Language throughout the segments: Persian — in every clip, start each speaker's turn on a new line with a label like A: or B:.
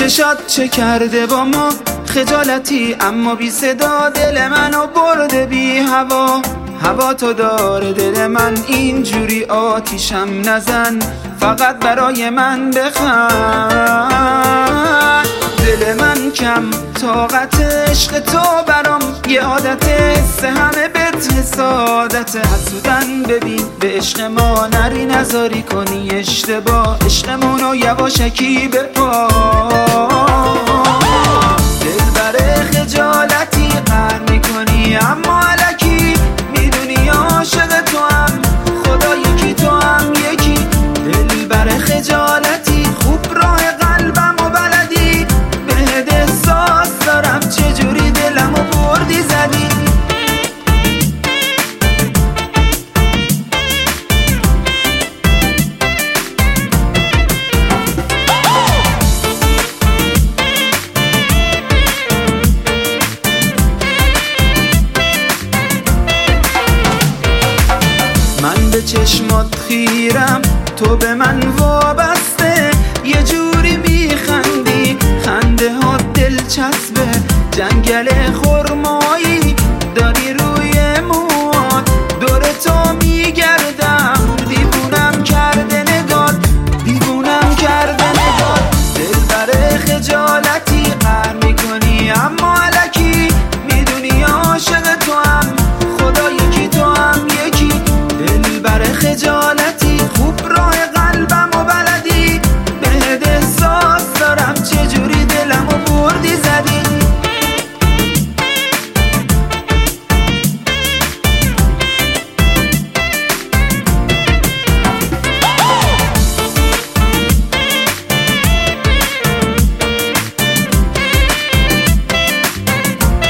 A: چشات چه کرده با ما خجالتی اما بی صدا دل منو برده بی هوا. هوا تو داره دل من اینجوری آتیشم نزن، فقط برای من بخند. دل من کم طاقت عشق تو برام یه عادت، حس همه بت حسادت حسودن. ببین به عشق ما نری نذاری کنی اشتباه، عشقمونو یواشکی بپا. دل بره خجالتی قهر میکنی اما الکی میدونی عاشق تو هم خدا یکی تو هم یکی. دل بره خجالتی خوب راه قلبم و بلدی، بهت احساس دارم چجوری دلمو بردی زدی. من به چشمات خیرم تو به من وابسته، یه جوری میخندی خنده ها دلچسبه. جنگل خرمایی داری روی موات، دور تو میگردم دیوونم کرده نگات، دیوونم کرده نگات. دل بره خجالتی قهر میکنی اما الکی میدونی عاشق تو هم خدا یکی تو هم یکی. دل بره خجالتی خوب راه قلبم و بلدی، بهت احساس دارم چجوری دلمو بردی زدی.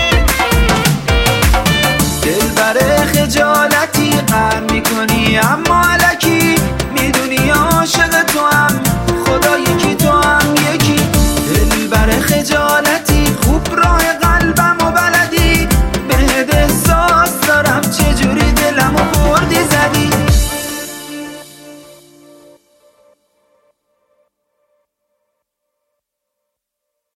A: دل بره خجالتی قهر میکنی اما